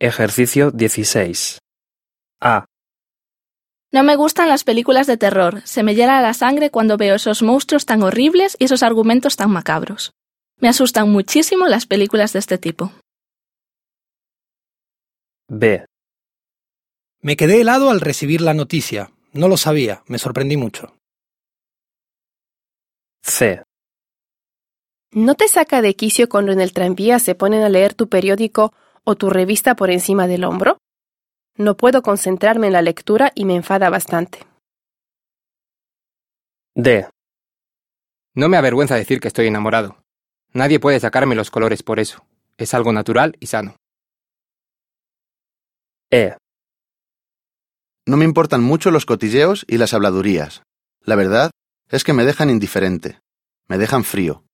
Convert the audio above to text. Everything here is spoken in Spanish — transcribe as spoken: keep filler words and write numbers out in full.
Ejercicio dieciséis. A. No me gustan las películas de terror. Se me hiela la sangre cuando veo esos monstruos tan horribles y esos argumentos tan macabros. Me asustan muchísimo las películas de este tipo. B. Me quedé helado al recibir la noticia. No lo sabía, me sorprendí mucho. C. ¿No te saca de quicio cuando en el tranvía se ponen a leer tu periódico o tu revista por encima del hombro? No puedo concentrarme en la lectura y me enfada bastante. D. No me avergüenza decir que estoy enamorado. Nadie puede sacarme los colores por eso. Es algo natural y sano. E. No me importan mucho los cotilleos y las habladurías. La verdad es que me dejan indiferente. Me dejan frío.